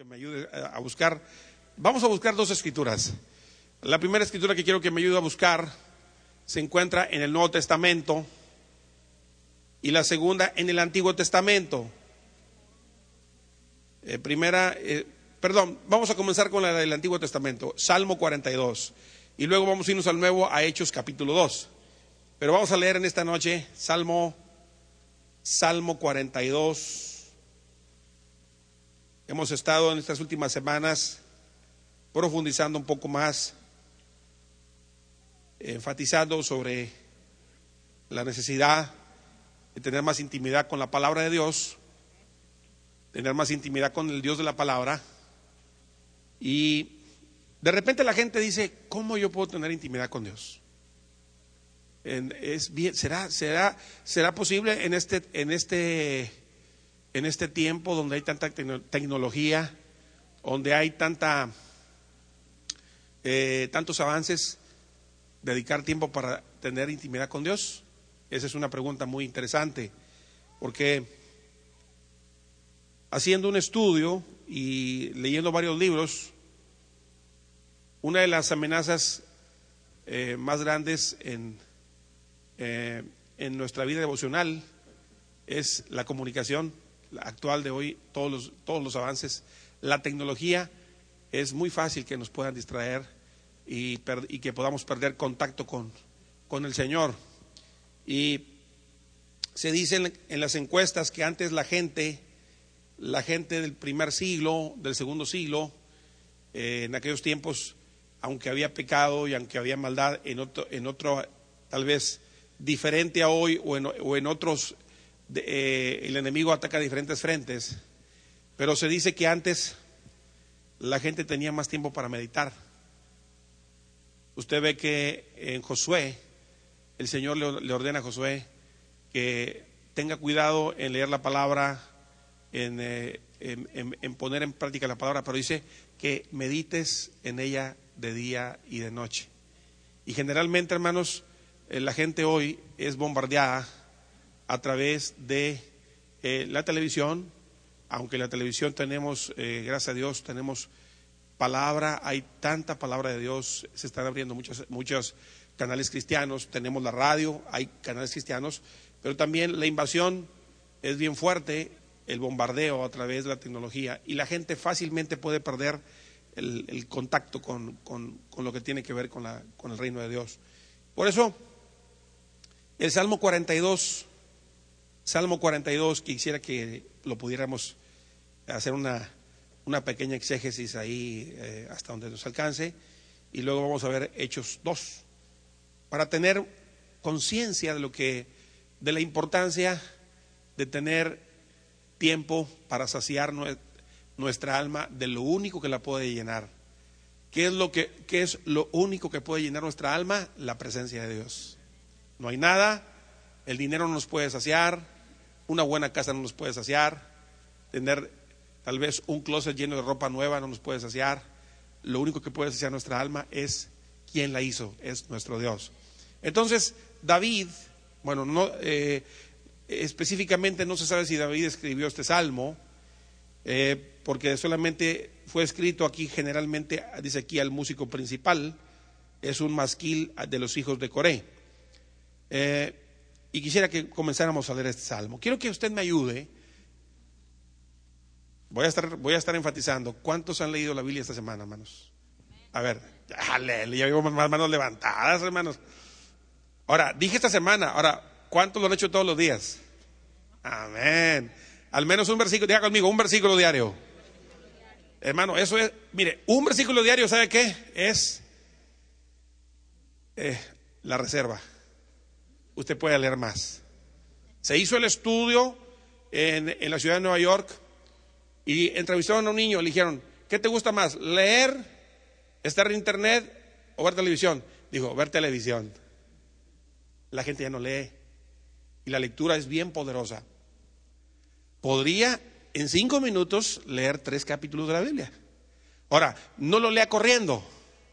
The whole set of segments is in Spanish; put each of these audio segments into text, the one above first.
que me ayude a buscar. Vamos a buscar dos escrituras. La primera escritura que quiero que me ayude a buscar se encuentra en el Nuevo Testamento y la segunda en el Antiguo Testamento. Vamos a comenzar con la del Antiguo Testamento, Salmo 42, y luego vamos a irnos al Nuevo a Hechos capítulo 2. Pero vamos a leer en esta noche Salmo 42. Hemos estado en estas últimas semanas profundizando un poco más, enfatizando sobre la necesidad de tener más intimidad con la palabra de Dios, tener más intimidad con el Dios de la palabra. Y de repente la gente dice: ¿cómo yo puedo tener intimidad con Dios? ¿Será posible en este tiempo donde hay tanta tecnología, donde hay tantos avances, dedicar tiempo para tener intimidad con Dios? Esa es una pregunta muy interesante, porque haciendo un estudio y leyendo varios libros, una de las amenazas más grandes en nuestra vida devocional es la comunicación actual de hoy. Todos los avances, la tecnología, es muy fácil que nos puedan distraer y que podamos perder contacto con el Señor. Y se dice en las encuestas que antes la gente del primer siglo, del segundo siglo, en aquellos tiempos, aunque había pecado y aunque había maldad en otro tal vez diferente a hoy, o en otros, el enemigo ataca diferentes frentes, pero se dice que antes la gente tenía más tiempo para meditar. Usted ve que en Josué, el Señor le ordena a Josué que tenga cuidado en leer la palabra, en poner en práctica la palabra, pero dice que medites en ella de día y de noche. Y generalmente, hermanos, la gente hoy es bombardeada a través de la televisión. Aunque la televisión tenemos, gracias a Dios, tenemos palabra, hay tanta palabra de Dios, se están abriendo muchos canales cristianos, tenemos la radio, hay canales cristianos, pero también la invasión es bien fuerte, el bombardeo a través de la tecnología, y la gente fácilmente puede perder el contacto con lo que tiene que ver con el reino de Dios. Por eso, el Salmo 42, quisiera que lo pudiéramos hacer una pequeña exégesis ahí, hasta donde nos alcance, y luego vamos a ver Hechos 2, para tener conciencia de la importancia de tener tiempo para saciar nuestra alma de lo único que la puede llenar. ¿Qué es lo único que puede llenar nuestra alma? La presencia de Dios. No hay nada. El dinero no nos puede saciar, una buena casa no nos puede saciar, tener tal vez un closet lleno de ropa nueva no nos puede saciar. Lo único que puede saciar nuestra alma es quien la hizo, es nuestro Dios. Entonces David, específicamente no se sabe si David escribió este salmo, porque solamente fue escrito aquí, generalmente dice aquí al músico principal, es un masquil de los hijos de Coré. Y quisiera que comenzáramos a leer este salmo. Quiero que usted me ayude. Voy a estar enfatizando. ¿Cuántos han leído la Biblia esta semana, hermanos? A ver, ya veo más manos levantadas, hermanos. Ahora, dije esta semana. Ahora, ¿cuántos lo han hecho todos los días? Amén. Al menos un versículo, diga conmigo, un versículo diario. Hermano, eso es, mire, un versículo diario, ¿sabe qué? Es la reserva. Usted puede leer más. Se hizo el estudio en la ciudad de Nueva York y entrevistaron a un niño. Le dijeron: ¿qué te gusta más, leer, estar en internet o ver televisión? Dijo: ver televisión. La gente ya no lee y la lectura es bien poderosa. Podría en 5 minutos leer 3 capítulos de la Biblia. Ahora, no lo lea corriendo,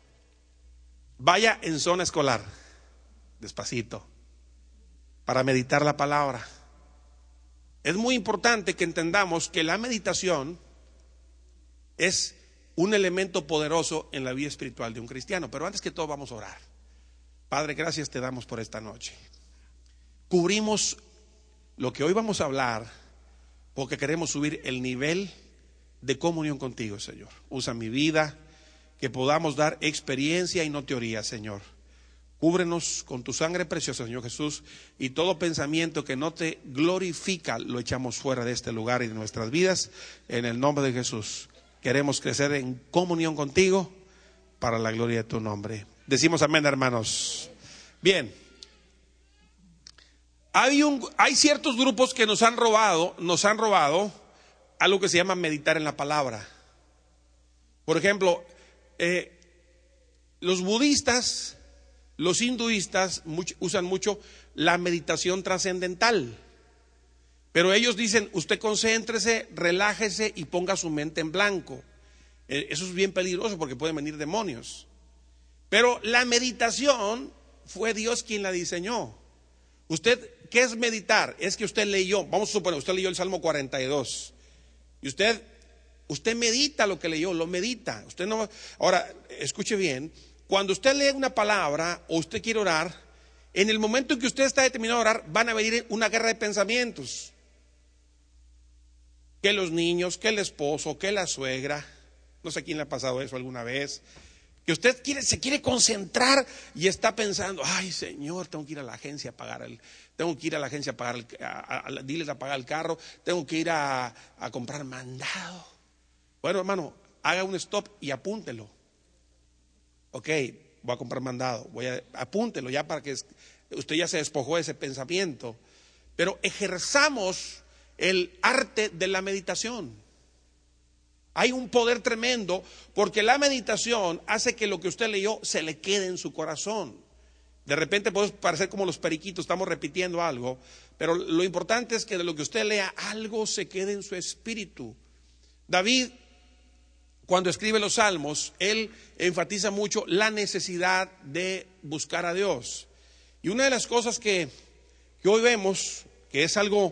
vaya en zona escolar, despacito, para meditar la palabra. Es muy importante que entendamos que la meditación es un elemento poderoso en la vida espiritual de un cristiano. Pero antes que todo vamos a orar. Padre, gracias te damos por esta noche. Cubrimos lo que hoy vamos a hablar porque queremos subir el nivel de comunión contigo, Señor. Usa mi vida, que podamos dar experiencia y no teoría, Señor. Cúbrenos con tu sangre preciosa, Señor Jesús, y todo pensamiento que no te glorifica lo echamos fuera de este lugar y de nuestras vidas, en el nombre de Jesús. Queremos crecer en comunión contigo para la gloria de tu nombre. Decimos amén, hermanos. Bien, hay ciertos grupos que nos han robado algo que se llama meditar en la palabra. Por ejemplo, los budistas, los hinduistas usan mucho la meditación trascendental. Pero ellos dicen, usted concéntrese, relájese y ponga su mente en blanco. Eso es bien peligroso porque pueden venir demonios. Pero la meditación fue Dios quien la diseñó. Usted, ¿qué es meditar? Es que usted leyó, vamos a suponer, usted leyó el Salmo 42. Y usted medita lo que leyó, lo medita. Usted no. Ahora, escuche bien, cuando usted lee una palabra o usted quiere orar, en el momento en que usted está determinado a orar, van a venir una guerra de pensamientos. Que los niños, que el esposo, que la suegra, no sé quién le ha pasado eso alguna vez, que usted se quiere concentrar y está pensando, ay Señor, tengo que ir a la agencia a pagar diles a pagar el carro, tengo que ir a comprar mandado. Bueno, hermano, haga un stop y apúntelo. Ok, voy a comprar mandado, apúntelo ya para que usted ya se despojó de ese pensamiento. Pero ejerzamos el arte de la meditación. Hay un poder tremendo porque la meditación hace que lo que usted leyó se le quede en su corazón. De repente puede parecer como los periquitos, estamos repitiendo algo, pero lo importante es que de lo que usted lea algo se quede en su espíritu. David, cuando escribe los salmos, él enfatiza mucho la necesidad de buscar a Dios. Y una de las cosas que hoy vemos, que es algo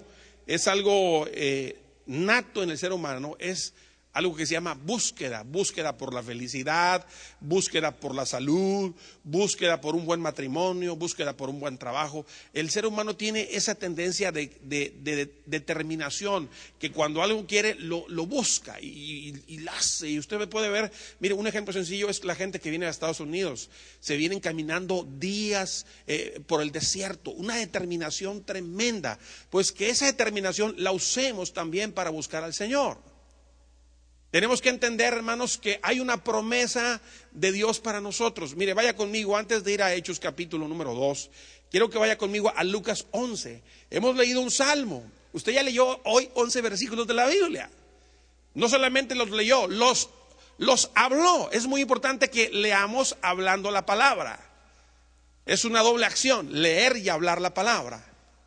nato en el ser humano, es algo que se llama búsqueda por la felicidad, búsqueda por la salud, búsqueda por un buen matrimonio, búsqueda por un buen trabajo. El ser humano tiene esa tendencia de determinación, que cuando algo quiere lo busca y lo hace. Y usted puede ver, mire, un ejemplo sencillo es la gente que viene a Estados Unidos, se vienen caminando días por el desierto, una determinación tremenda. Pues que esa determinación la usemos también para buscar al Señor. Tenemos que entender, hermanos, que hay una promesa de Dios para nosotros. Mire, vaya conmigo, antes de ir a Hechos capítulo número 2, quiero que vaya conmigo a Lucas 11. Hemos leído un salmo. Usted ya leyó hoy 11 versículos de la Biblia. No solamente los leyó, los habló. Es muy importante que leamos hablando la palabra. Es una doble acción, leer y hablar la palabra.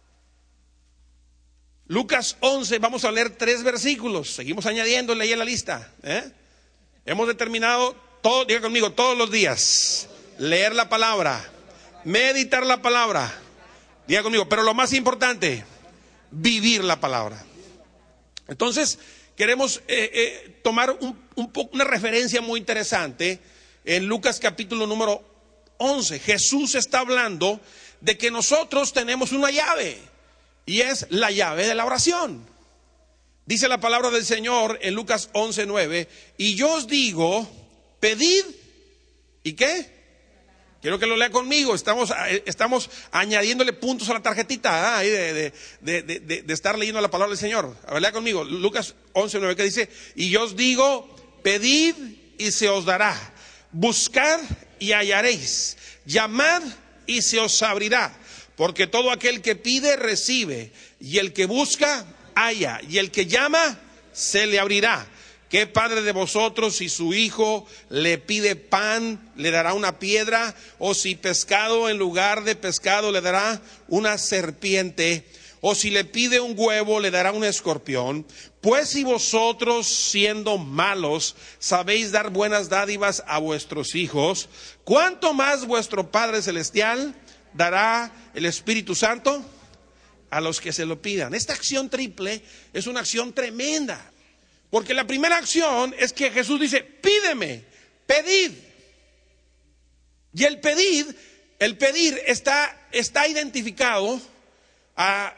Lucas 11, vamos a leer 3 versículos. Seguimos añadiéndole ahí en la lista. Hemos determinado, diga conmigo, todos los días, leer la palabra, meditar la palabra. Diga conmigo, pero lo más importante, vivir la palabra. Entonces, queremos tomar una referencia muy interesante en Lucas capítulo número 11. Jesús está hablando de que nosotros tenemos una llave. Y es la llave de la oración. Dice la palabra del Señor en Lucas 11:9. Y yo os digo, pedid, ¿y qué? Quiero que lo lea conmigo. Estamos añadiéndole puntos a la tarjetita ahí de estar leyendo la palabra del Señor. A ver, lea conmigo. Lucas 11:9, que dice: y yo os digo, pedid y se os dará. Buscad y hallaréis. Llamad y se os abrirá. Porque todo aquel que pide, recibe, y el que busca, halla, y el que llama, se le abrirá. ¿Qué padre de vosotros, si su hijo le pide pan, le dará una piedra? O si pescado, en lugar de pescado, le dará una serpiente? O si le pide un huevo, le dará un escorpión. Pues si vosotros, siendo malos, sabéis dar buenas dádivas a vuestros hijos, ¿cuánto más vuestro Padre Celestial dará el Espíritu Santo a los que se lo pidan? Esta acción triple es una acción tremenda. Porque la primera acción es que Jesús dice, pídeme, pedid. Y el pedir está identificado a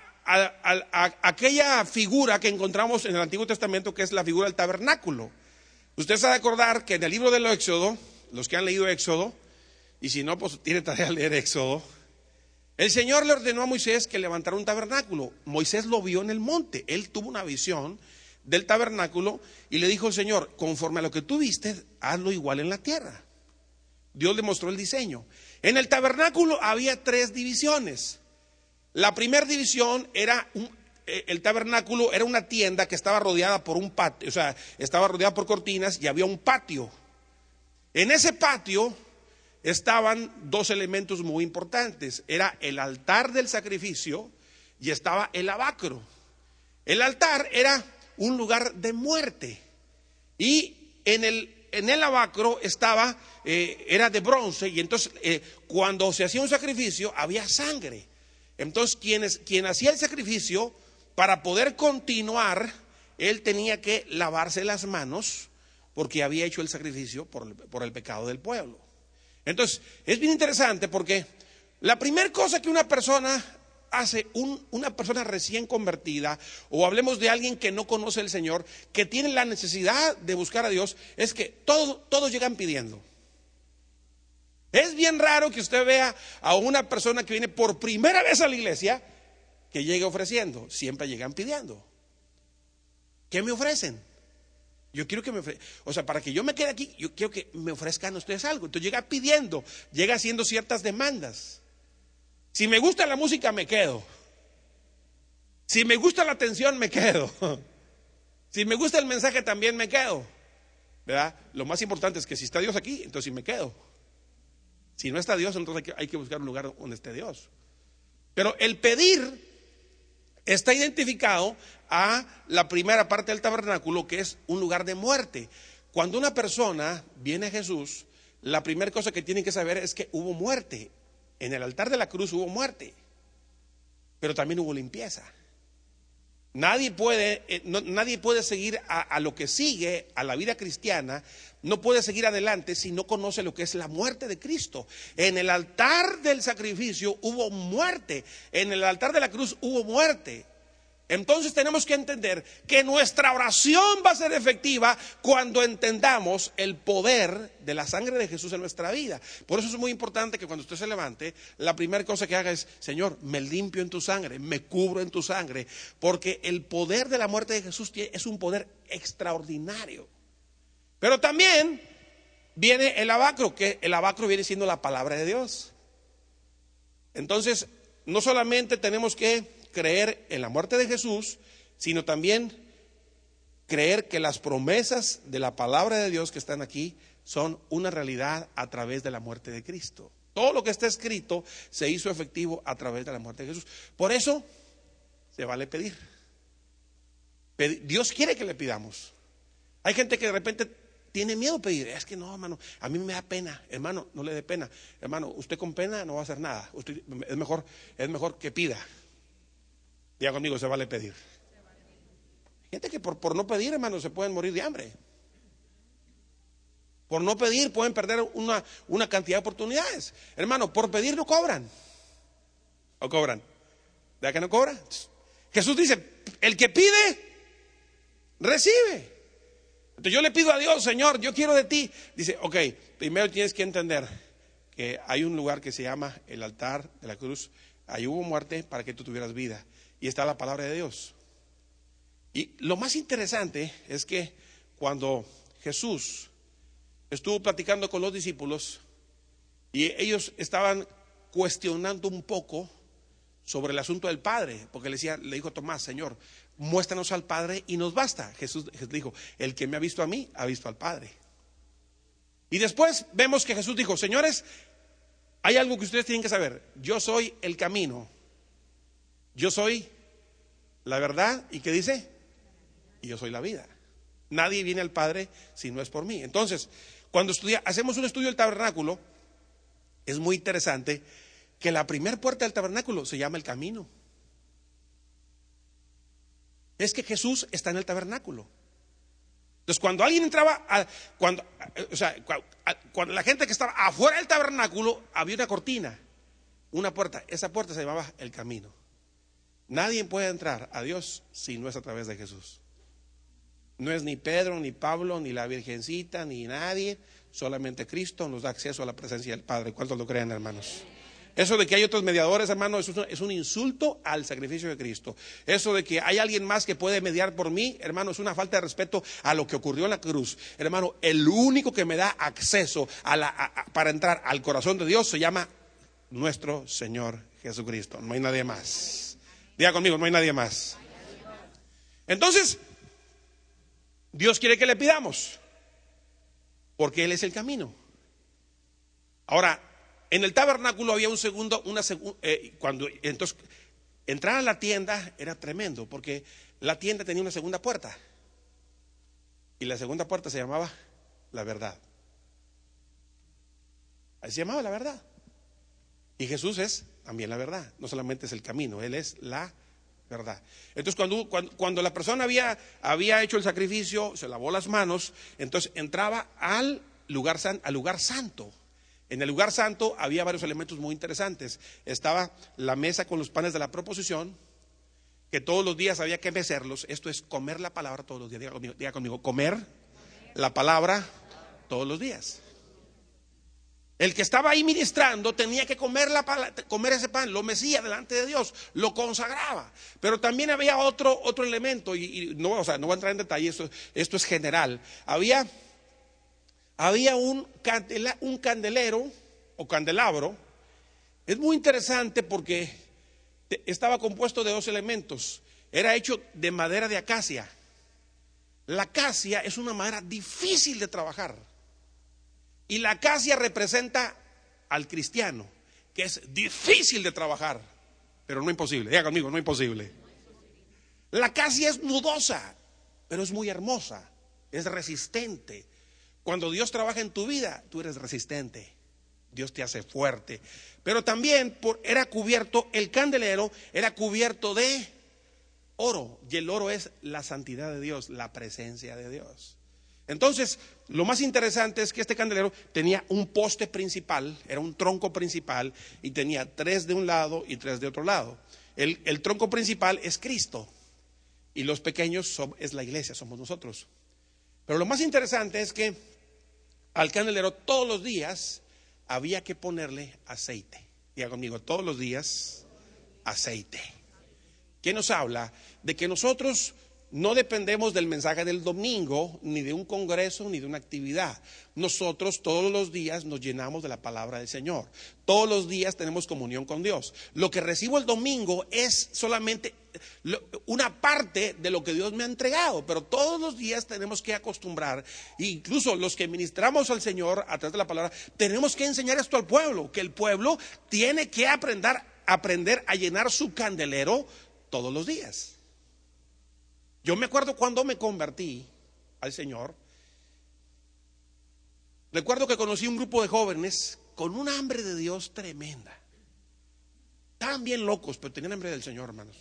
aquella figura que encontramos en el Antiguo Testamento, que es la figura del tabernáculo. Usted se ha de acordar que en el libro del Éxodo, los que han leído Éxodo, y si no, pues tiene tarea de leer Éxodo, el Señor le ordenó a Moisés que levantara un tabernáculo. Moisés lo vio en el monte, él tuvo una visión del tabernáculo y le dijo: Señor, conforme a lo que tú viste, hazlo igual en la tierra. Dios le mostró el diseño. En el tabernáculo había 3 divisiones. La primera división era el tabernáculo era una tienda que estaba rodeada por un patio, o sea, estaba rodeada por cortinas y había un patio. En ese patio estaban 2 elementos muy importantes. Era el altar del sacrificio y estaba el lavacro. El altar era un lugar de muerte y en el lavacro era de bronce, y entonces cuando se hacía un sacrificio había sangre. Entonces quien hacía el sacrificio, para poder continuar, él tenía que lavarse las manos porque había hecho el sacrificio por el pecado del pueblo. Entonces es bien interesante porque la primera cosa que una persona hace, una persona recién convertida, o hablemos de alguien que no conoce al Señor, que tiene la necesidad de buscar a Dios, es que todos llegan pidiendo. Es bien raro que usted vea a una persona que viene por primera vez a la iglesia que llegue ofreciendo. Siempre llegan pidiendo. ¿Qué me ofrecen? Yo quiero que me ofrezcan, o sea, para que yo me quede aquí, yo quiero que me ofrezcan ustedes algo. Entonces llega pidiendo, llega haciendo ciertas demandas. Si me gusta la música, me quedo. Si me gusta la atención, me quedo. Si me gusta el mensaje, también me quedo, ¿verdad? Lo más importante es que si está Dios aquí, entonces sí me quedo. Si no está Dios, entonces hay que buscar un lugar donde esté Dios. Pero el pedir está identificado a la primera parte del tabernáculo, que es un lugar de muerte. Cuando una persona viene a Jesús, la primera cosa que tienen que saber es que hubo muerte. En el altar de la cruz hubo muerte, pero también hubo limpieza. Nadie puede seguir a lo que sigue, a la vida cristiana, no puede seguir adelante si no conoce lo que es la muerte de Cristo. En el altar del sacrificio hubo muerte, en el altar de la cruz hubo muerte. Entonces tenemos que entender que nuestra oración va a ser efectiva cuando entendamos el poder de la sangre de Jesús en nuestra vida. Por eso es muy importante que cuando usted se levante, la primera cosa que haga es: Señor, me limpio en tu sangre, me cubro en tu sangre, porque el poder de la muerte de Jesús es un poder extraordinario. Pero también viene el lavacro, que el lavacro viene siendo la palabra de Dios. Entonces, no solamente tenemos que creer en la muerte de Jesús, sino también creer que las promesas de la palabra de Dios que están aquí son una realidad a través de la muerte de Cristo. Todo lo que está escrito se hizo efectivo a través de la muerte de Jesús. Por eso se vale pedir. Dios quiere que le pidamos. Hay gente que de repente tiene miedo a pedir. Es que no, hermano, a mí me da pena. Hermano, no le dé pena. Hermano, usted con pena no va a hacer nada. Es mejor que pida. Diga conmigo, se vale pedir. Gente que por no pedir, hermano, se pueden morir de hambre. Por no pedir pueden perder una cantidad de oportunidades. Hermano, por pedir no cobran. ¿O cobran? ¿Verdad que no cobran? Jesús dice: el que pide, recibe. Entonces yo le pido a Dios: Señor, yo quiero de ti. Dice: ok, primero tienes que entender que hay un lugar que se llama el altar de la cruz. Ahí hubo muerte para que tú tuvieras vida. Y está la palabra de Dios. Y lo más interesante es que cuando Jesús estuvo platicando con los discípulos y ellos estaban cuestionando un poco sobre el asunto del Padre, porque le dijo Tomás: Señor, muéstranos al Padre y nos basta. Jesús dijo: el que me ha visto a mí, ha visto al Padre. Y después vemos que Jesús dijo: señores, hay algo que ustedes tienen que saber. Yo soy el camino, yo soy la verdad, ¿y qué dice? Y yo soy la vida. Nadie viene al Padre si no es por mí. Entonces, cuando hacemos un estudio del tabernáculo, es muy interesante que la primera puerta del tabernáculo se llama el camino. Es que Jesús está en el tabernáculo. Entonces, cuando alguien entraba, cuando la gente que estaba afuera del tabernáculo, había una cortina, una puerta. Esa puerta se llamaba el camino. Nadie puede entrar a Dios si no es a través de Jesús. No es ni Pedro, ni Pablo, ni la Virgencita, ni nadie. Solamente Cristo nos da acceso a la presencia del Padre. ¿Cuántos lo creen, hermanos? Eso de que hay otros mediadores, hermanos, es un insulto al sacrificio de Cristo. Eso de que hay alguien más que puede mediar por mí, hermano, es una falta de respeto a lo que ocurrió en la cruz. Hermano, el único que me da acceso para entrar al corazón de Dios se llama nuestro Señor Jesucristo. No hay nadie más. Diga conmigo, no hay nadie más. Entonces, Dios quiere que le pidamos, porque Él es el camino. Ahora, en el tabernáculo había cuando entonces entrar a la tienda era tremendo, porque la tienda tenía una segunda puerta, y la segunda puerta se llamaba la verdad. Ahí se llamaba la verdad. Y Jesús es también la verdad, no solamente es el camino, Él es la verdad. Entonces, cuando la persona había hecho el sacrificio, se lavó las manos, entonces entraba al lugar santo. En el lugar santo había varios elementos muy interesantes. Estaba la mesa con los panes de la proposición, que todos los días había que mecerlos. Esto es comer la palabra todos los días. Diga conmigo, comer la palabra todos los días. El que estaba ahí ministrando tenía que comer ese pan, lo mecía delante de Dios, lo consagraba. Pero también había otro elemento, y no voy a entrar en detalle, esto es general. Había un candelero o candelabro. Es muy interesante porque estaba compuesto de dos elementos. Era hecho de madera de acacia. La acacia es una madera difícil de trabajar. Y la acacia representa al cristiano, que es difícil de trabajar, pero no imposible. Diga conmigo, no imposible. La acacia es nudosa, pero es muy hermosa, es resistente. Cuando Dios trabaja en tu vida, tú eres resistente. Dios te hace fuerte. Pero también el candelero era cubierto de oro. Y el oro es la santidad de Dios, la presencia de Dios. Entonces, lo más interesante es que este candelero tenía un poste principal, era un tronco principal, y tenía 3 de un lado y 3 de otro lado. El tronco principal es Cristo, y los pequeños es la iglesia, somos nosotros. Pero lo más interesante es que al candelero todos los días había que ponerle aceite. Diga conmigo, todos los días aceite. ¿Qué nos habla? De que nosotros no dependemos del mensaje del domingo, ni de un congreso, ni de una actividad. Nosotros todos los días nos llenamos de la palabra del Señor. Todos los días tenemos comunión con Dios. Lo que recibo el domingo es solamente una parte de lo que Dios me ha entregado, pero todos los días tenemos que acostumbrar, incluso los que ministramos al Señor a través de la palabra, tenemos que enseñar esto al pueblo, que el pueblo tiene que aprender a llenar su candelero todos los días. Yo me acuerdo cuando me convertí al Señor, recuerdo que conocí un grupo de jóvenes con una hambre de Dios tremenda. Estaban bien locos, pero tenían hambre del Señor, hermanos.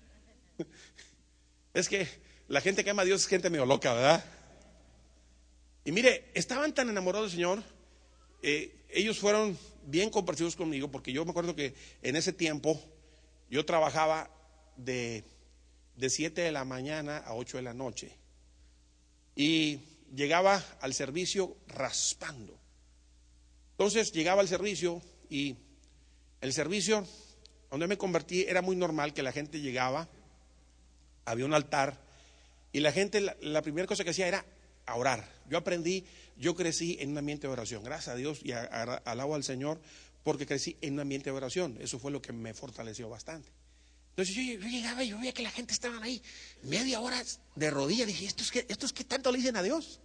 Es que la gente que ama a Dios es gente medio loca, ¿verdad? Y mire, estaban tan enamorados del Señor, ellos fueron bien comprensivos conmigo, porque yo me acuerdo que en ese tiempo yo trabajaba de 7 de la mañana a 8 de la noche, y llegaba al servicio raspando. Entonces llegaba al servicio, y el servicio donde me convertí era muy normal que la gente llegaba, había un altar, y la gente la primera cosa que hacía era a orar. Yo crecí en un ambiente de oración, gracias a Dios, y alabo al Señor porque crecí en un ambiente de oración. Eso fue lo que me fortaleció bastante. Entonces yo llegaba y yo veía que la gente estaba ahí media hora de rodillas. Dije, ¿esto es que tanto le dicen a Dios?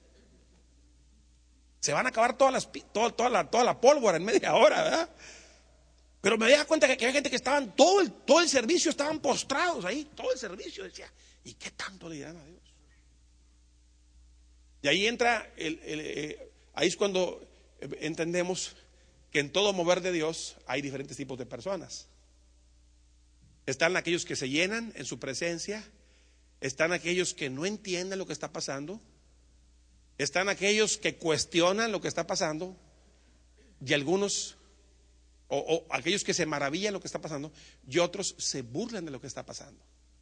Se van a acabar toda la pólvora en media hora, ¿verdad? Pero me daba cuenta que había gente que estaban todo el servicio, estaban postrados ahí, todo el servicio. Decía, ¿y qué tanto le dirán a Dios? Y ahí entra, ahí es cuando entendemos que en todo mover de Dios hay diferentes tipos de personas. Están aquellos que se llenan en su presencia, están aquellos que no entienden lo que está pasando, están aquellos que cuestionan lo que está pasando, y algunos, o aquellos que se maravillan de lo que está pasando, y otros se burlan de lo que está pasando.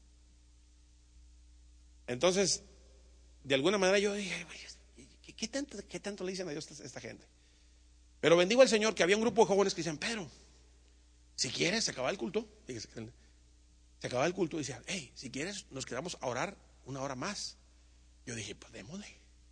Entonces, de alguna manera yo dije, ¿qué tanto le dicen a Dios a esta gente? Pero bendigo al Señor que había un grupo de jóvenes que decían: Pedro, si quieres, se acaba el culto. Fíjese, se acababa el culto y decían: hey, si quieres, nos quedamos a orar una hora más. Yo dije: pues démosle.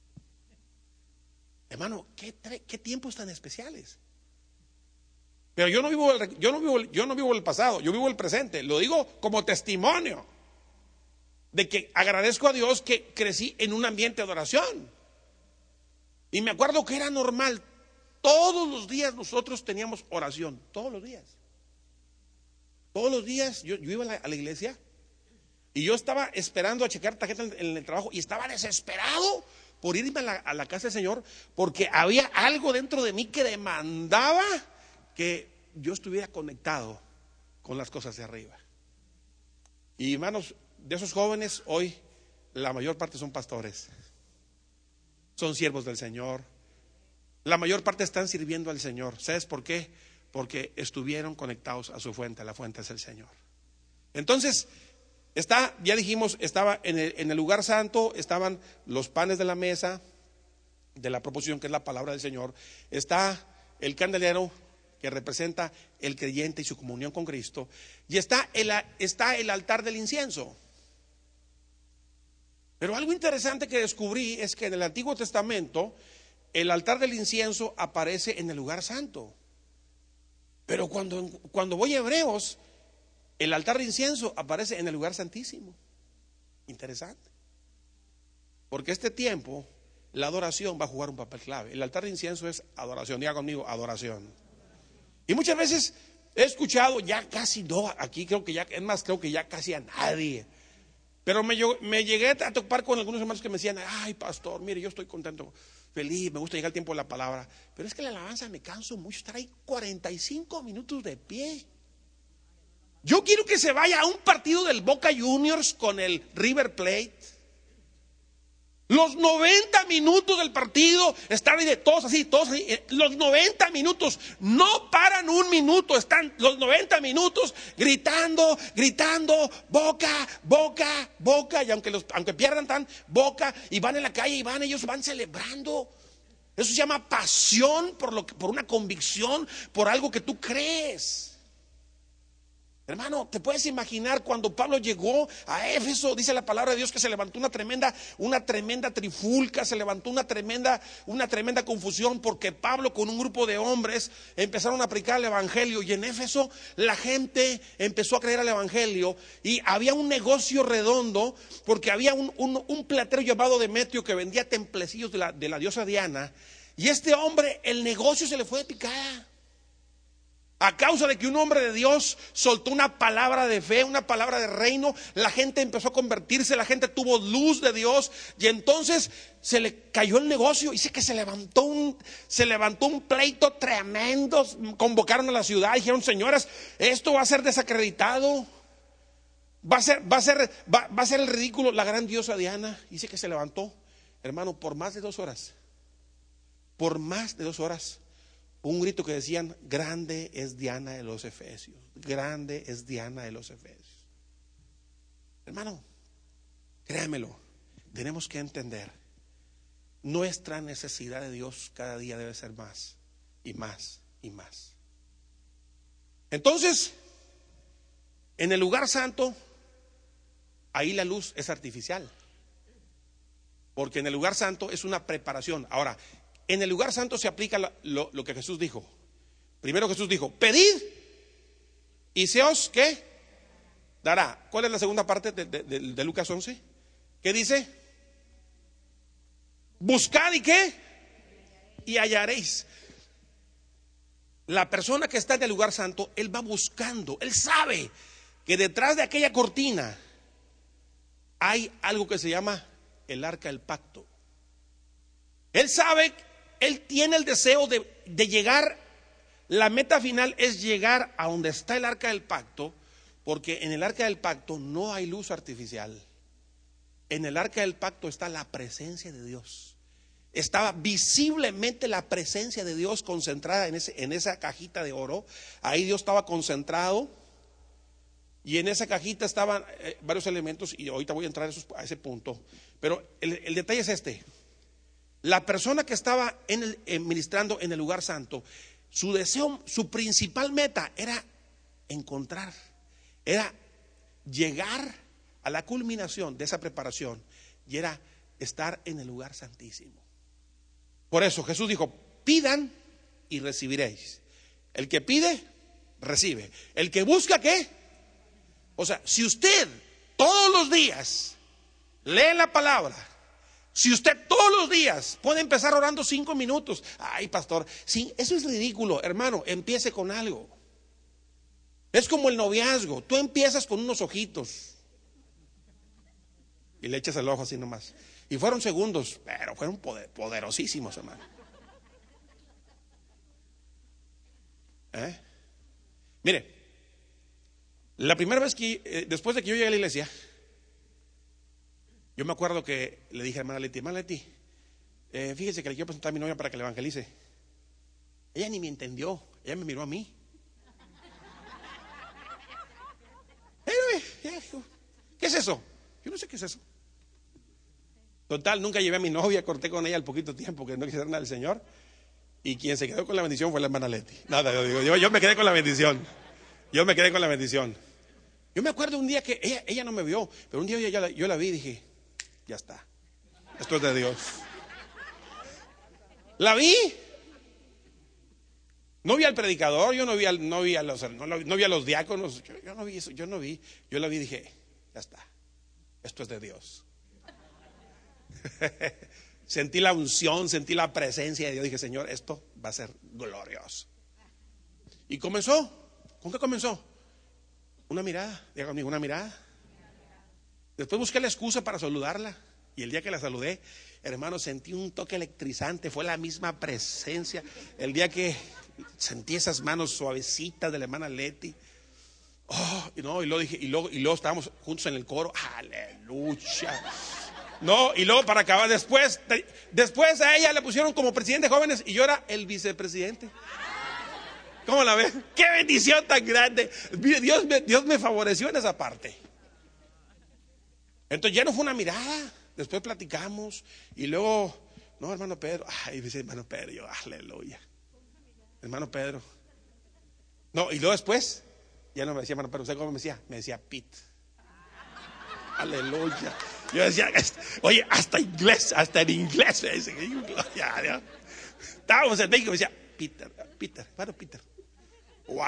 Hermano, ¿qué tiempos tan especiales? Pero yo no vivo el pasado, yo vivo el presente. Lo digo como testimonio de que agradezco a Dios que crecí en un ambiente de adoración. Y me acuerdo que era normal. Todos los días nosotros teníamos oración, todos los días. Todos los días yo iba a la iglesia y yo estaba esperando a checar tarjeta en el trabajo y estaba desesperado por irme a la casa del Señor, porque había algo dentro de mí que demandaba que yo estuviera conectado con las cosas de arriba. Y hermanos, de esos jóvenes hoy la mayor parte son pastores, son siervos del Señor. La mayor parte están sirviendo al Señor. ¿Sabes por qué? Porque estuvieron conectados a su fuente. La fuente es el Señor. Entonces, ya dijimos, estaba en el lugar santo, estaban los panes de la mesa de la proposición, que es la palabra del Señor. Está el candelero, que representa el creyente y su comunión con Cristo. Y está el altar del incienso. Pero algo interesante que descubrí es que en el Antiguo Testamento el altar del incienso aparece en el lugar santo. Pero cuando voy a Hebreos, el altar de incienso aparece en el lugar santísimo. Interesante. Porque este tiempo la adoración va a jugar un papel clave. El altar de incienso es adoración. Diga conmigo: adoración. Y muchas veces he escuchado, ya casi no, aquí creo que ya casi a nadie. Pero me llegué a topar con algunos hermanos que me decían: ay, pastor, mire, yo estoy contento, feliz, me gusta llegar al tiempo de la palabra, pero es que la alabanza me canso mucho, estar ahí 45 minutos de pie. Yo quiero que se vaya a un partido del Boca Juniors con el River Plate. Los 90 minutos del partido están ahí de todos así, los 90 minutos, no paran un minuto, están los 90 minutos gritando, Boca, Boca, Boca, y aunque pierdan tan Boca, y van en la calle y ellos van celebrando. Eso se llama pasión por una convicción, por algo que tú crees. Hermano, ¿te puedes imaginar cuando Pablo llegó a Éfeso? Dice la palabra de Dios que se levantó una tremenda trifulca, se levantó una tremenda confusión, porque Pablo con un grupo de hombres empezaron a predicar el evangelio, y en Éfeso la gente empezó a creer al evangelio, y había un negocio redondo, porque había un platero llamado Demetrio que vendía templecillos de la diosa Diana, y este hombre, el negocio se le fue de picada. A causa de que un hombre de Dios soltó una palabra de fe, una palabra de reino, la gente empezó a convertirse, la gente tuvo luz de Dios, y entonces se le cayó el negocio. Dice que se levantó un pleito tremendo. Convocaron a la ciudad y dijeron: señoras, esto va a ser desacreditado, va a ser el ridículo. La gran diosa Diana, dice que se levantó, hermano, por más de 2 horas. Un grito que decían: grande es Diana de los Efesios, grande es Diana de los Efesios. Hermano, créamelo, tenemos que entender, nuestra necesidad de Dios cada día debe ser más y más y más. Entonces, en el lugar santo, ahí la luz es artificial, porque en el lugar santo es una preparación. Ahora, en el lugar santo se aplica lo que Jesús dijo. Primero Jesús dijo: pedid y se os, ¿qué? Dará. ¿Cuál es la segunda parte de Lucas 11? ¿Qué dice? Buscad y ¿qué? Y hallaréis. La persona que está en el lugar santo, él va buscando, él sabe que detrás de aquella cortina hay algo que se llama el arca del pacto. Él sabe, él tiene el deseo de llegar, la meta final es llegar a donde está el arca del pacto, porque en el arca del pacto no hay luz artificial. En el arca del pacto está la presencia de Dios. Estaba visiblemente la presencia de Dios concentrada en esa cajita de oro. Ahí Dios estaba concentrado. Y en esa cajita estaban varios elementos. Y ahorita voy a entrar a ese punto. Pero el detalle es este. La persona que estaba ministrando en el lugar santo, su deseo, su principal meta era encontrar, era llegar a la culminación de esa preparación, y era estar en el lugar santísimo. Por eso Jesús dijo: pidan y recibiréis. El que pide, recibe. El que busca, ¿qué? O sea, si usted todos los días lee la palabra, si usted todos los días puede empezar orando 5 minutos, ay pastor, sí, eso es ridículo, hermano. Empiece con algo. Es como el noviazgo. Tú empiezas con unos ojitos y le echas el ojo así nomás. Y fueron segundos, pero fueron poderosísimos, hermano. Mire, la primera vez que, después de que yo llegué a la iglesia, yo me acuerdo que le dije a hermana Leti, fíjese que le quiero presentar a mi novia para que le evangelice. Ella ni me entendió, ella me miró a mí. ¿Qué es eso? Yo no sé qué es eso. Total, nunca llevé a mi novia, corté con ella al poquito tiempo que no quise nada del Señor. Y quien se quedó con la bendición fue la hermana Leti. Nada, yo me quedé con la bendición. Yo me quedé con la bendición. Yo me acuerdo un día que ella no me vio, pero un día yo la vi y dije: ya está, esto es de Dios. La vi. No vi al predicador, yo no vi a los diáconos, yo no vi eso, yo la vi y dije: ya está, esto es de Dios. Sentí la unción, sentí la presencia de Dios, dije: Señor, esto va a ser glorioso. Y comenzó. ¿Con qué comenzó? Una mirada, diga conmigo, una mirada. Después busqué la excusa para saludarla, y el día que la saludé, hermano, sentí un toque electrizante. Fue la misma presencia. El día que sentí esas manos suavecitas de la hermana Leti, y luego dije, y luego estábamos juntos en el coro, aleluya. No, y luego para acabar, después a ella le pusieron como presidente de jóvenes y yo era el vicepresidente. ¿Cómo la ves? ¡Qué bendición tan grande! Dios me favoreció en esa parte. Entonces ya no fue una mirada, después platicamos y luego, no, hermano Pedro, dice hermano Pedro, yo, aleluya. Hermano Pedro. No, y luego después, ya no me decía hermano Pedro, ¿usted cómo me decía? Me decía Pete. Aleluya. Yo decía, oye, hasta en inglés me dice, gloria a Dios. Estábamos en México y me decía, Peter, hermano Peter. Wow.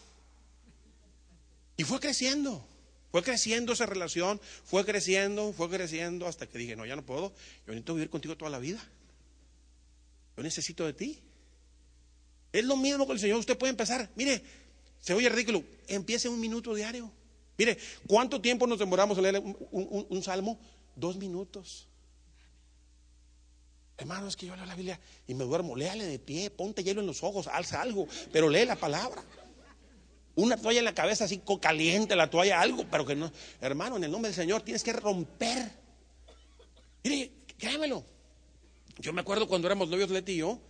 Y fue creciendo esa relación, fue creciendo hasta que dije: no, ya no puedo, yo necesito vivir contigo toda la vida. Yo necesito de ti. Es lo mismo con el Señor. Usted puede empezar, mire, se oye ridículo, empiece 1 minuto diario. Mire, ¿cuánto tiempo nos demoramos en leer un salmo? 2 minutos. Hermano, es que yo leo la Biblia y me duermo. Léale de pie, ponte hielo en los ojos, alza algo, pero lee la palabra. Una toalla en la cabeza así caliente, la toalla, algo, pero que no. Hermano, en el nombre del Señor tienes que romper. Mire, créamelo. Yo me acuerdo cuando éramos novios Leti y yo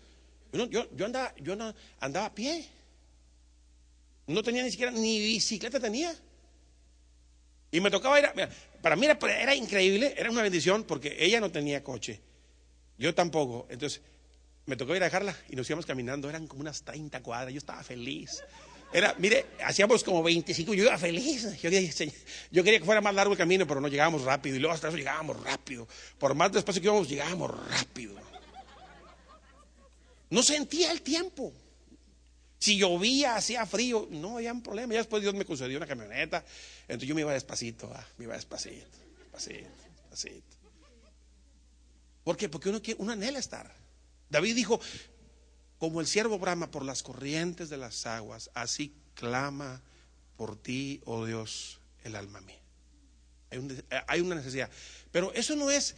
andaba a pie. No tenía ni siquiera, ni bicicleta tenía. Y me tocaba mira, para mí era increíble, era una bendición porque ella no tenía coche, yo tampoco. Entonces me tocó ir a dejarla y nos íbamos caminando, eran como unas 30 cuadras, yo estaba feliz. Mire, hacíamos como 25, yo iba feliz. Yo quería que fuera más largo el camino, pero no llegábamos rápido. Y luego hasta eso llegábamos rápido. Por más despacio que íbamos, llegábamos rápido. No sentía el tiempo. Si llovía, hacía frío, no había un problema. Ya después Dios me concedió una camioneta. Entonces yo me iba despacito. ¿Por qué? Porque uno anhela estar. David dijo: como el siervo brama por las corrientes de las aguas, así clama por ti, oh Dios, el alma mía. Hay una necesidad. Pero eso no es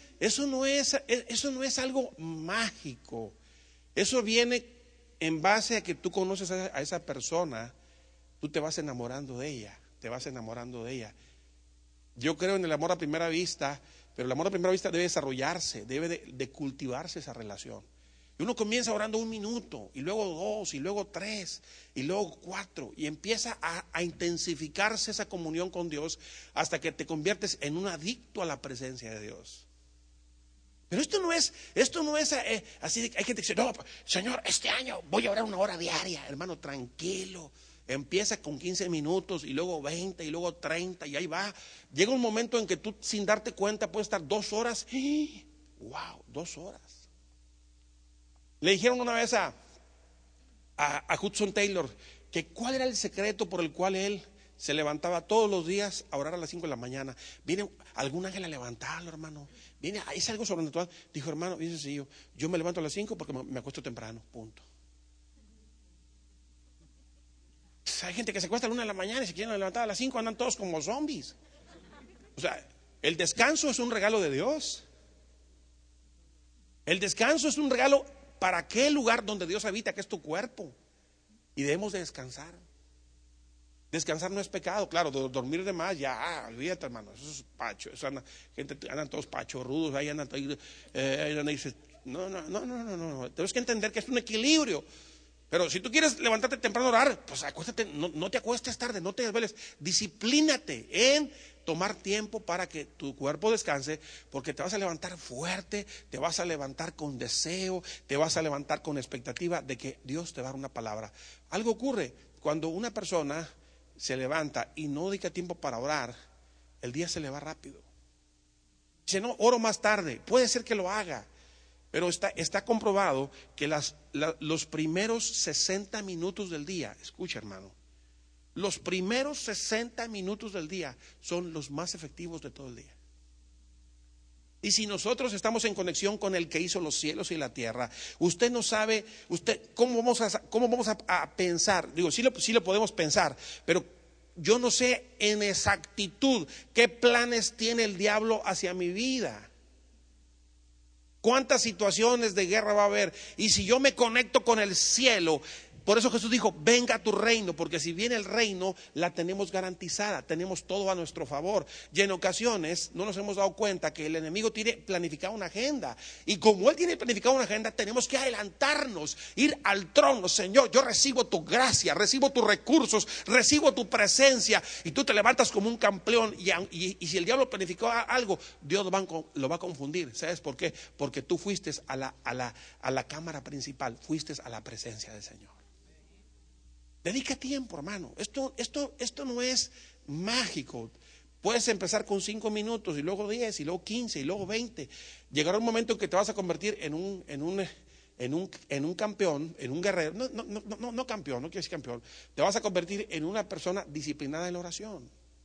algo mágico. Eso viene en base a que tú conoces a esa persona, tú te vas enamorando de ella, Yo creo en el amor a primera vista, pero el amor a primera vista debe desarrollarse, debe de cultivarse esa relación. Y uno comienza orando 1 minuto, y luego 2, y luego 3, y luego 4, y empieza a intensificarse esa comunión con Dios hasta que te conviertes en un adicto a la presencia de Dios. Pero esto no es así de que hay gente que dice, no, Señor, este año voy a orar 1 hora diaria. Hermano, tranquilo. Empieza con 15 minutos y luego 20 y luego 30 y ahí va. Llega un momento en que tú sin darte cuenta puedes estar 2 horas. ¡Wow! 2 horas. Le dijeron una vez a Hudson Taylor que cuál era el secreto por el cual él se levantaba todos los días a orar a las 5 de la mañana. Viene algún ángel a levantarlo, hermano. Es algo sobrenatural. Dijo, hermano, bien sencillo, yo me levanto a las 5 porque me acuesto temprano, punto. Hay gente que se acuesta a la 1 de la mañana y se quieren levantar a las 5, andan todos como zombies. O sea, el descanso es un regalo de Dios. El descanso es un regalo para aquel lugar donde Dios habita, que es tu cuerpo. Y debemos de descansar. Descansar no es pecado, claro, dormir de más, ya, olvídate, hermano, eso es pacho, eso andan todos pachorrudos, ahí andan, no, tenemos que entender que es un equilibrio. Pero si tú quieres levantarte temprano a orar, pues acuéstate, no te acuestes tarde, no te desveles, disciplínate en tomar tiempo para que tu cuerpo descanse, porque te vas a levantar fuerte, te vas a levantar con deseo, te vas a levantar con expectativa de que Dios te va a dar una palabra. Algo ocurre cuando una persona se levanta y no dedica tiempo para orar, el día se le va rápido. Dice, no, oro más tarde. Puede ser que lo haga, pero está comprobado que los primeros 60 minutos del día, escucha, hermano, los primeros 60 minutos del día son los más efectivos de todo el día. Y si nosotros estamos en conexión con el que hizo los cielos y la tierra, usted no sabe, cómo vamos a pensar. Digo, sí lo podemos pensar, pero yo no sé en exactitud qué planes tiene el diablo hacia mi vida. ¿Cuántas situaciones de guerra va a haber? Y si yo me conecto con el cielo, por eso Jesús dijo, venga a tu reino, porque si viene el reino, la tenemos garantizada, tenemos todo a nuestro favor. Y en ocasiones no nos hemos dado cuenta que el enemigo tiene planificada una agenda. Y como él tiene planificada una agenda, tenemos que adelantarnos, ir al trono. Señor, yo recibo tu gracia, recibo tus recursos, recibo tu presencia. Y tú te levantas como un campeón. Y si el diablo planificó algo, Dios lo va a confundir. ¿Sabes por qué? Porque tú fuiste a la cámara principal, fuiste a la presencia del Señor. Dedica tiempo, hermano. Esto no es mágico. Puedes empezar con 5 minutos y luego 10 y luego 15 y luego 20. Llegará un momento en que te vas a convertir en un campeón, en un guerrero. No campeón, no quiero decir campeón. Te vas a convertir en una persona disciplinada en la oración.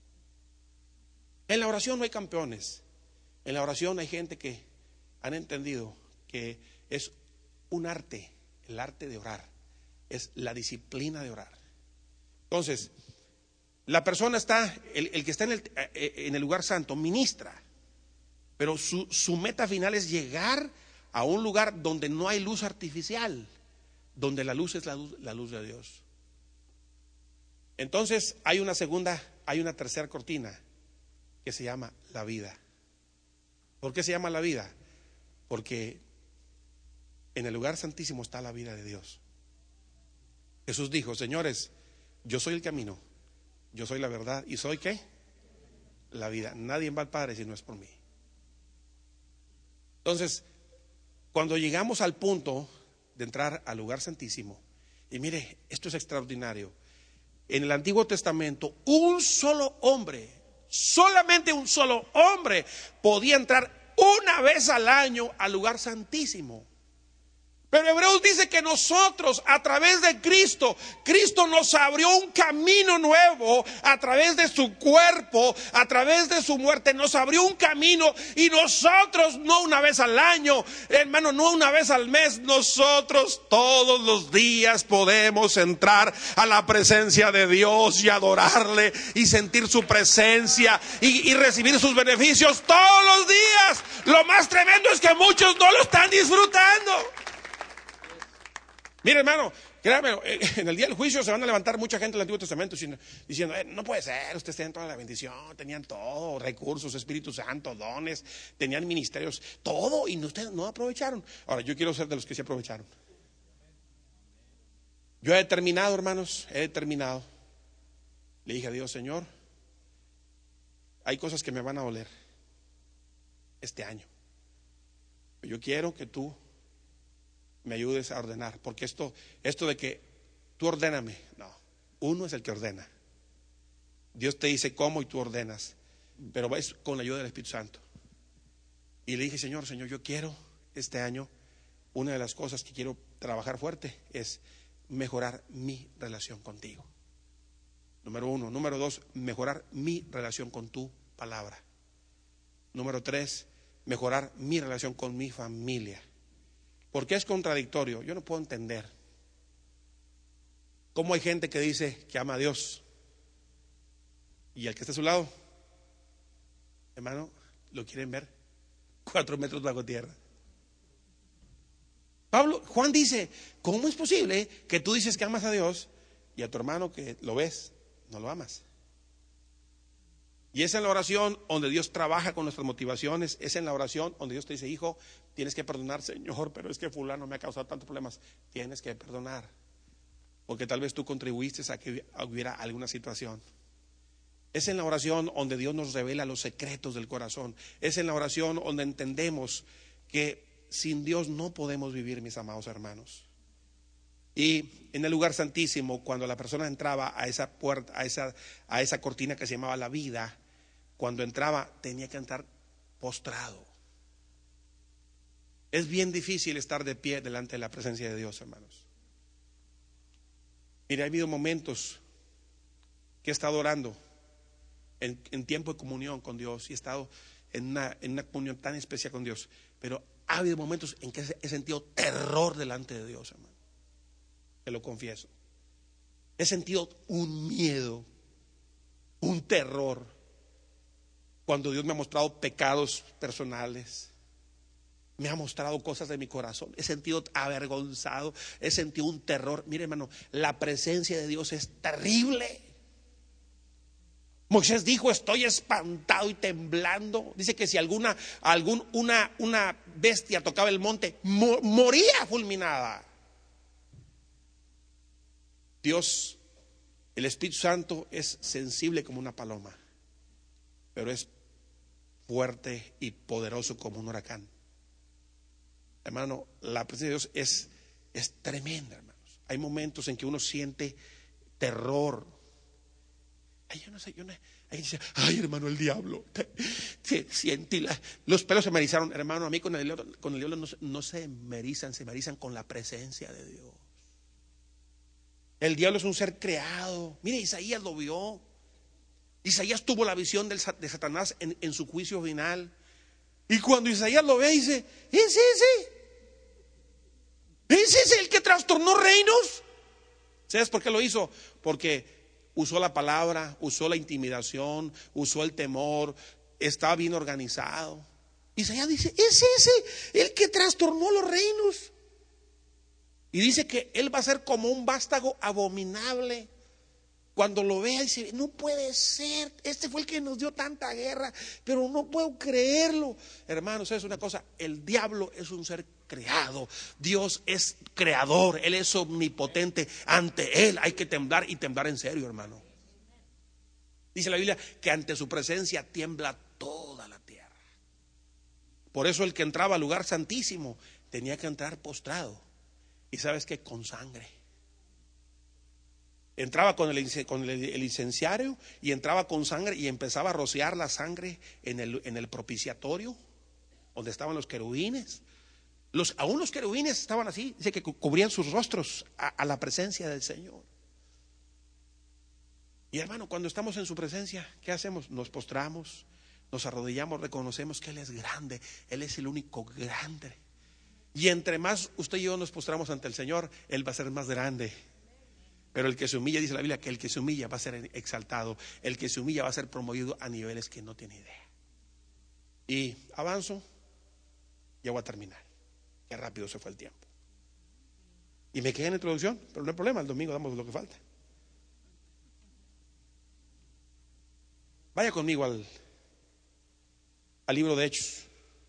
En la oración no hay campeones. En la oración hay gente que han entendido que es un arte, el arte de orar. Es la disciplina de orar. Entonces, la persona el que está en el lugar santo, ministra, pero su meta final es llegar a un lugar donde no hay luz artificial, donde la luz es la luz de Dios. Entonces hay una tercera cortina que se llama la vida. ¿Por qué se llama la vida? Porque en el lugar santísimo está la vida de Dios. Jesús dijo, señores, yo soy el camino, yo soy la verdad y soy ¿qué? La vida. Nadie va al Padre si no es por mí. Entonces, cuando llegamos al punto de entrar al lugar santísimo, y mire, esto es extraordinario. En el Antiguo Testamento, un solo hombre, solamente un solo hombre podía entrar una vez al año al lugar santísimo. Pero Hebreos dice que nosotros, a través de Cristo nos abrió un camino nuevo, a través de su cuerpo, a través de su muerte, nos abrió un camino. Y nosotros, no una vez al año, hermano, no una vez al mes, nosotros todos los días podemos entrar a la presencia de Dios y adorarle y sentir su presencia y recibir sus beneficios todos los días. Lo más tremendo es que muchos no lo están disfrutando. Mire, hermano, créame, en el día del juicio se van a levantar mucha gente del Antiguo Testamento diciendo, no puede ser, ustedes tenían toda la bendición, tenían todo, recursos, Espíritu Santo, dones, tenían ministerios, todo, y ustedes no aprovecharon. Ahora, yo quiero ser de los que se aprovecharon. Yo he determinado, hermanos, le dije a Dios, Señor, hay cosas que me van a doler este año. Yo quiero que tú me ayudes a ordenar, porque esto de que tú ordéname, no, uno es el que ordena. Dios te dice cómo y tú ordenas, pero es con la ayuda del Espíritu Santo. Y le dije, Señor, yo quiero este año, una de las cosas que quiero trabajar fuerte es mejorar mi relación contigo. Número 1. Número 2, mejorar mi relación con tu palabra. Número 3, mejorar mi relación con mi familia. Porque es contradictorio. Yo no puedo entender cómo hay gente que dice que ama a Dios y el que está a su lado, hermano, lo quieren ver 4 metros bajo tierra. Juan dice, ¿cómo es posible que tú dices que amas a Dios y a tu hermano que lo ves, no lo amas? Y es en la oración donde Dios trabaja con nuestras motivaciones. Es en la oración donde Dios te dice, hijo, tienes que perdonar, Señor, pero es que fulano me ha causado tantos problemas. Tienes que perdonar, porque tal vez tú contribuiste a que hubiera alguna situación. Es en la oración donde Dios nos revela los secretos del corazón. Es en la oración donde entendemos que sin Dios no podemos vivir, mis amados hermanos. Y en el lugar santísimo, cuando la persona entraba a esa puerta, a esa cortina que se llamaba la vida, cuando entraba tenía que entrar postrado. Es bien difícil estar de pie delante de la presencia de Dios, hermanos. Mire, ha habido momentos que he estado orando en tiempo de comunión con Dios y he estado en una comunión tan especial con Dios, pero ha habido momentos en que he sentido terror delante de Dios, hermano. Te lo confieso. He sentido un miedo, un terror, cuando Dios me ha mostrado pecados personales, me ha mostrado cosas de mi corazón. He sentido avergonzado, he sentido un terror. Mire, hermano, la presencia de Dios es terrible. Moisés dijo, estoy espantado y temblando. Dice que si una bestia tocaba el monte, moría fulminada. Dios, el Espíritu Santo es sensible como una paloma, pero es fuerte y poderoso como un huracán. Hermano, la presencia de Dios es tremenda, hermanos. Hay momentos en que uno siente terror. Ay, yo no sé, ahí dice, ay, hermano, el diablo. Siente los pelos se me erizaron, hermano. A mí con el diablo no se me erizan, se me erizan con la presencia de Dios. El diablo es un ser creado. Mire, Isaías lo vio. Isaías tuvo la visión de Satanás en su juicio final. Y cuando Isaías lo ve, dice, ese es el que trastornó reinos. ¿Sabes por qué lo hizo? Porque usó la palabra, usó la intimidación, usó el temor, estaba bien organizado. Isaías dice, es ese el que trastornó los reinos. Y dice que él va a ser como un vástago abominable. Cuando lo vea dice, no puede ser, este fue el que nos dio tanta guerra, pero no puedo creerlo. Hermanos, es una cosa, el diablo es un ser creado, Dios es creador, Él es omnipotente, ante Él hay que temblar y temblar en serio, hermano. Dice la Biblia que ante su presencia tiembla toda la tierra. Por eso el que entraba al lugar santísimo tenía que entrar postrado. Y sabes que con sangre. Entraba con el incenciario y entraba con sangre y empezaba a rociar la sangre en el propiciatorio donde estaban los querubines. Aún los querubines estaban así, dice que cubrían sus rostros a la presencia del Señor. Y hermano, cuando estamos en su presencia, ¿qué hacemos? Nos postramos, nos arrodillamos, reconocemos que Él es grande, Él es el único grande. Y entre más usted y yo nos postramos ante el Señor, Él va a ser más grande. Pero el que se humilla, dice la Biblia, que el que se humilla va a ser exaltado. El que se humilla va a ser promovido a niveles que no tiene idea. Y avanzo, ya voy a terminar. Qué rápido se fue el tiempo. Y me quedé en la introducción, pero no hay problema, el domingo damos lo que falta. Vaya conmigo al libro de Hechos.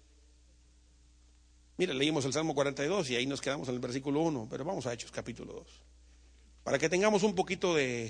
Mire, leímos el Salmo 42 y ahí nos quedamos en el versículo 1, pero vamos a Hechos capítulo 2. Para que tengamos un poquito de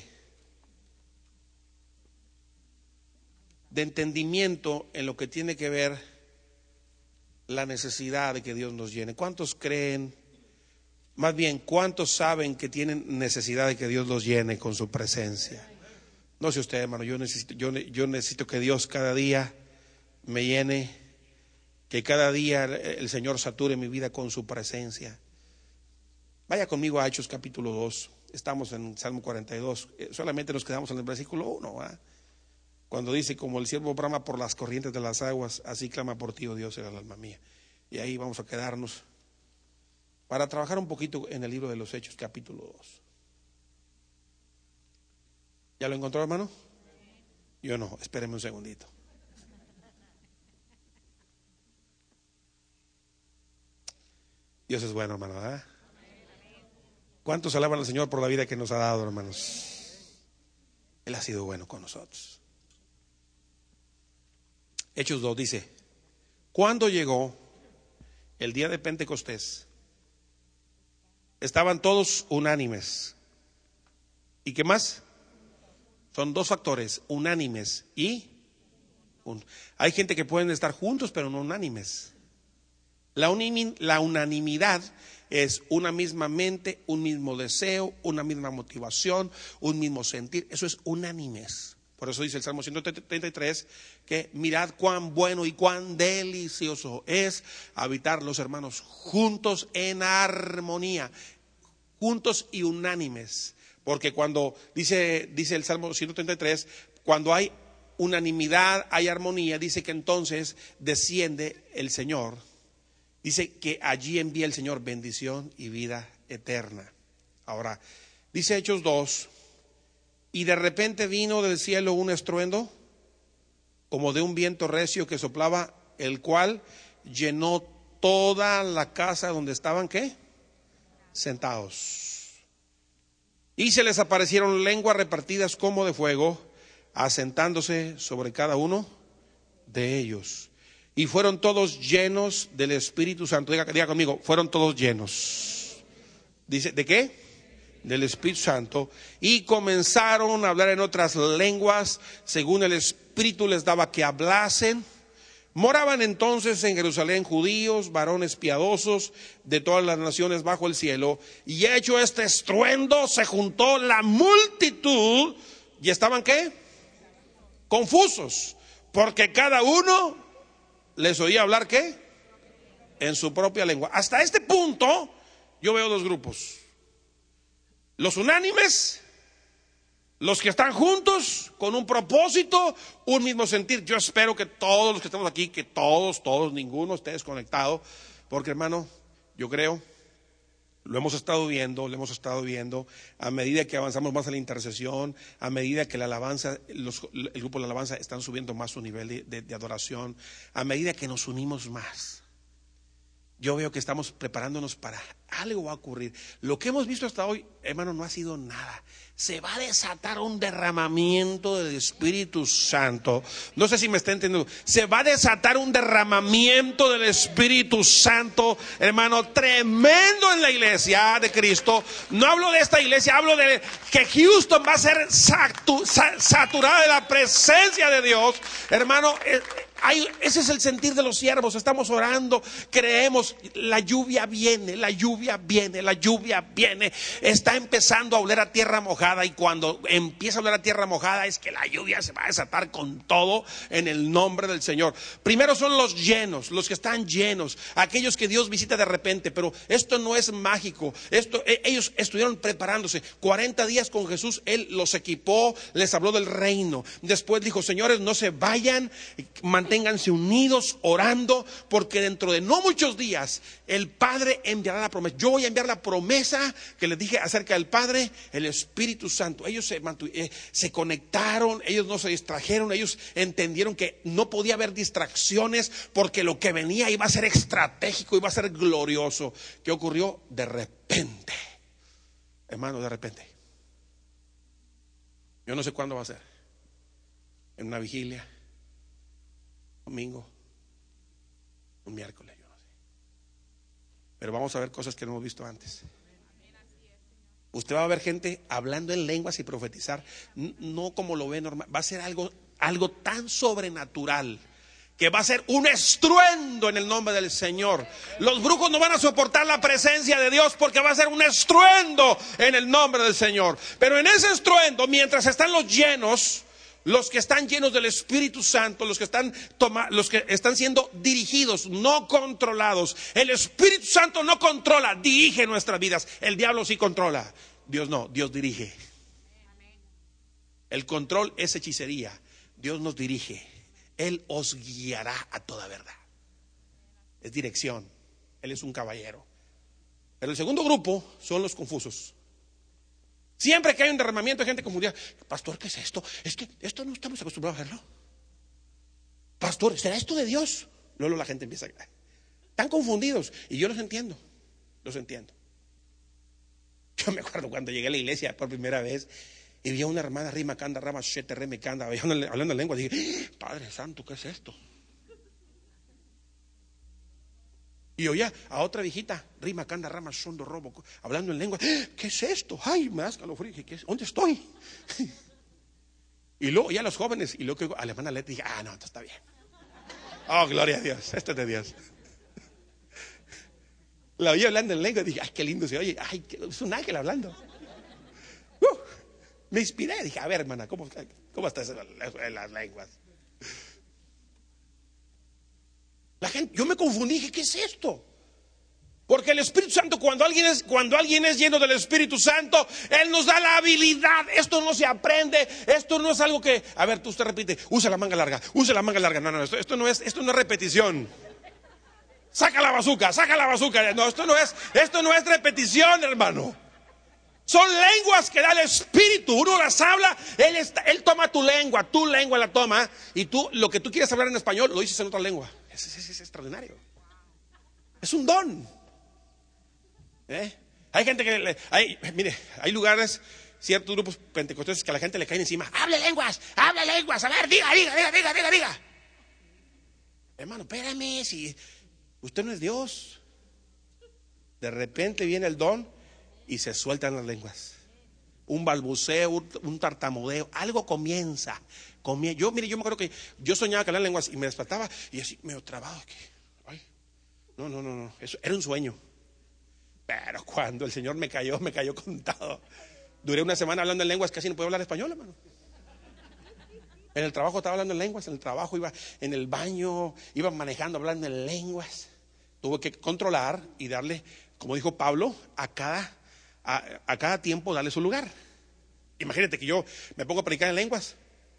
entendimiento en lo que tiene que ver la necesidad de que Dios nos llene. ¿Cuántos creen? Más bien, ¿cuántos saben que tienen necesidad de que Dios los llene con su presencia? No sé usted, hermano, yo necesito que Dios cada día me llene, que cada día el Señor sature mi vida con su presencia. Vaya conmigo a Hechos capítulo 2. Estamos en Salmo 42. Solamente nos quedamos en el versículo 1, ¿verdad? Cuando dice: como el siervo brama por las corrientes de las aguas, así clama por ti, oh Dios, el alma mía. Y ahí vamos a quedarnos para trabajar un poquito en el libro de los Hechos capítulo 2. ¿Ya lo encontró, hermano? Yo no, espéreme un segundito. Dios es bueno, hermano, ¿verdad? ¿Cuántos alaban al Señor por la vida que nos ha dado, hermanos? Él ha sido bueno con nosotros. Hechos 2 dice: cuando llegó el día de Pentecostés, estaban todos unánimes. ¿Y qué más? Son dos factores: unánimes y hay gente que pueden estar juntos pero no unánimes. La unanimidad es una misma mente, un mismo deseo, una misma motivación, un mismo sentir. Eso es unánimes. Por eso dice el Salmo 133 que mirad cuán bueno y cuán delicioso es habitar los hermanos juntos en armonía, juntos y unánimes. Porque cuando dice el Salmo 133, cuando hay unanimidad, hay armonía, dice que entonces desciende el Señor. Dice que allí envía el Señor bendición y vida eterna. Ahora, dice Hechos 2, y de repente vino del cielo un estruendo, como de un viento recio que soplaba, el cual llenó toda la casa donde estaban, ¿qué? Sentados. Y se les aparecieron lenguas repartidas como de fuego, asentándose sobre cada uno de ellos. Y fueron todos llenos del Espíritu Santo. Diga conmigo, fueron todos llenos. Dice, ¿de qué? Del Espíritu Santo. Y comenzaron a hablar en otras lenguas, según el Espíritu les daba que hablasen. Moraban entonces en Jerusalén judíos, varones piadosos de todas las naciones bajo el cielo. Y hecho este estruendo, se juntó la multitud. ¿Y estaban qué? Confusos, porque cada uno les oía hablar, ¿qué? En su propia lengua. Hasta este punto yo veo dos grupos: los unánimes, los que están juntos con un propósito, un mismo sentir. Yo espero que todos los que estamos aquí, que todos, ninguno esté desconectado, porque, hermano, yo creo, lo hemos estado viendo a medida que avanzamos más en la intercesión, a medida que la alabanza, el grupo de la alabanza están subiendo más su nivel de adoración, a medida que nos unimos más. Yo veo que estamos preparándonos para algo va a ocurrir. Lo que hemos visto hasta hoy, hermano, no ha sido nada. Se va a desatar un derramamiento del Espíritu Santo. No sé si me está entendiendo. Se va a desatar un derramamiento del Espíritu Santo, hermano, tremendo en la iglesia de Cristo. No hablo de esta iglesia, hablo de que Houston va a ser saturada de la presencia de Dios, hermano. Ese es el sentir de los siervos. Estamos orando, creemos, la lluvia viene. Está empezando a oler a tierra mojada, y cuando empieza a oler a tierra mojada es que la lluvia se va a desatar con todo en el nombre del Señor. Primero son los llenos, los que están llenos, aquellos que Dios visita de repente. Pero esto no es mágico. Ellos estuvieron preparándose 40 días con Jesús. Él los equipó, les habló del reino. Después dijo: señores, no se vayan, manténganse unidos orando, porque dentro de no muchos días el Padre enviará la promesa. Yo voy a enviar la promesa que les dije acerca del Padre, el Espíritu Santo. Ellos se conectaron, ellos no se distrajeron, ellos entendieron que no podía haber distracciones, porque lo que venía iba a ser estratégico, iba a ser glorioso. ¿Qué ocurrió? De repente hermano, de repente. Yo no sé cuándo va a ser. En una vigilia, domingo, un miércoles, yo no sé. Pero vamos a ver cosas que no hemos visto antes. Usted va a ver gente hablando en lenguas y profetizar, no como lo ve normal. Va a ser algo tan sobrenatural que va a ser un estruendo en el nombre del Señor. Los brujos no van a soportar la presencia de Dios porque va a ser un estruendo en el nombre del Señor. Pero en ese estruendo, mientras están los llenos, los que están llenos del Espíritu Santo, los que están siendo dirigidos, no controlados. El Espíritu Santo no controla, dirige nuestras vidas. El diablo sí controla, Dios no, Dios dirige. El control es hechicería, Dios nos dirige. Él os guiará a toda verdad. Es dirección. Él es un caballero. Pero el segundo grupo son los confusos. Siempre que hay un derramamiento de gente confundida, pastor, ¿qué es esto? Es que esto no estamos acostumbrados a verlo. Pastor, ¿será esto de Dios? Luego la gente empieza a... Están confundidos y yo los entiendo. Los entiendo. Yo me acuerdo cuando llegué a la iglesia por primera vez y vi a una hermana rima canda, rama shete, reme canda, hablando en lengua. Dije, Padre Santo, ¿qué es esto? Y oía a otra viejita, rima canda, rama sondo, robo, hablando en lengua. ¿Qué es esto? Ay, me da escalofrío. ¿Dónde estoy? Y luego ya los jóvenes, y luego a la hermana Leti dije, no, esto está bien. Oh, gloria a Dios, esto es de Dios. La oí hablando en lengua y dije, ay, qué lindo se oye. Ay, es un ángel hablando. Me inspiré, dije, a ver, hermana, ¿cómo está eso en las lenguas? La gente, yo me confundí, dije, ¿qué es esto? Porque el Espíritu Santo, cuando alguien es lleno del Espíritu Santo, Él nos da la habilidad. Esto no se aprende, esto no es algo que, a ver, usted repite, usa la manga larga. No, esto no es repetición. Saca la bazuca. No, esto no es repetición, hermano. Son lenguas que da el Espíritu. Uno las habla, Él toma tu lengua la toma, y tú, lo que tú quieres hablar en español, lo dices en otra lengua. Es extraordinario. Es un don. Hay gente que hay lugares, ciertos grupos pentecostales que a la gente le caen encima. Hable lenguas, a ver, diga. Hermano, espérame, si usted no es Dios. De repente viene el don y se sueltan las lenguas. Un balbuceo, un tartamudeo, algo comienza. Yo me acuerdo que yo soñaba que hablaba lenguas y me despertaba y así medio trabado. Ay, no, eso era un sueño. Pero cuando el Señor me cayó contado. Duré una semana hablando en lenguas, casi no podía hablar español, hermano. En el trabajo estaba hablando en lenguas, en el trabajo iba en el baño, iba manejando hablando en lenguas. Tuve que controlar y darle, como dijo Pablo, a cada tiempo darle su lugar. Imagínate que yo me pongo a predicar en lenguas.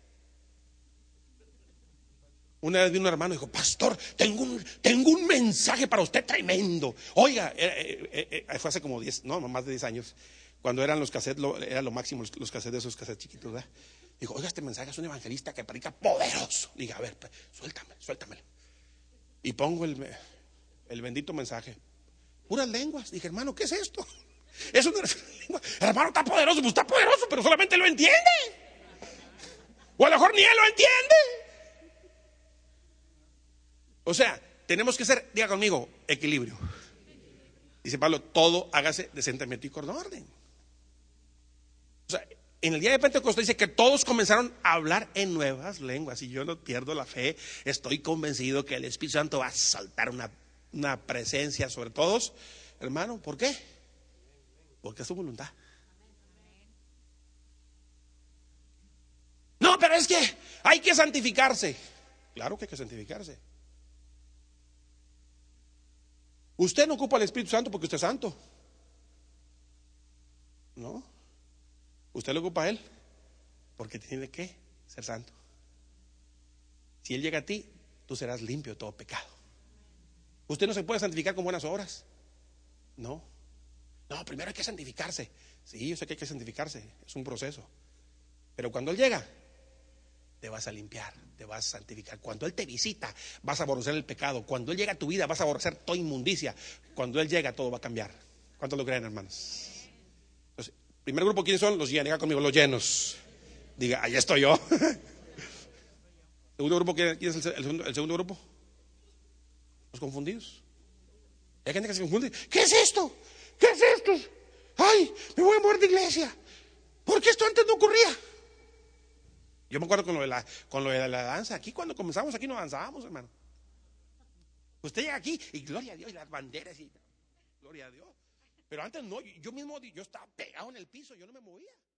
Una vez vi un hermano y dijo, pastor, tengo un mensaje para usted tremendo. Oiga, fue hace como más de 10 años, cuando eran los cassettes, era lo máximo, los cassettes de esos cassettes chiquitos, ¿verdad? Dijo, oiga, este mensaje es un evangelista que predica poderoso. Dije, a ver, suéltamelo. Y pongo el bendito mensaje. Puras lenguas. Dije, hermano, ¿qué es esto? Eso no es lengua. El hermano está poderoso, pero solamente lo entiende. O a lo mejor ni él lo entiende. O sea, tenemos que ser, diga conmigo, equilibrio. Dice Pablo, todo hágase decentemente y con orden. O sea, en el día de Pentecostés dice que todos comenzaron a hablar en nuevas lenguas. Y yo no pierdo la fe. Estoy convencido que el Espíritu Santo va a saltar una presencia sobre todos. Hermano, ¿por qué? Porque es su voluntad. No, pero es que hay que santificarse. Claro que hay que santificarse. Usted no ocupa el Espíritu Santo porque usted es santo. No. Usted lo ocupa a Él porque tiene que ser santo. Si Él llega a ti, tú serás limpio de todo pecado. Usted no se puede santificar con buenas obras. No, primero hay que santificarse. Sí, yo sé que hay que santificarse, es un proceso. Pero cuando Él llega, te vas a limpiar, te vas a santificar. Cuando Él te visita, vas a aborrecer el pecado. Cuando Él llega a tu vida, vas a aborrecer toda inmundicia. Cuando Él llega, todo va a cambiar. ¿Cuántos lo creen, hermanos? Entonces, Primer grupo, ¿quiénes son? Los llenos. Diga conmigo, los llenos. Diga, ahí estoy yo. Segundo grupo, ¿quién es el segundo grupo? Los confundidos. Hay gente que se confunde. ¿Qué es esto? ¿Qué es esto? Ay, me voy a mover de iglesia. Porque esto antes no ocurría. Yo me acuerdo con lo de la danza. Aquí cuando comenzamos, aquí no danzábamos, hermano. Usted llega aquí y gloria a Dios, y las banderas y gloria a Dios. Pero antes no, yo mismo, yo estaba pegado en el piso, yo no me movía.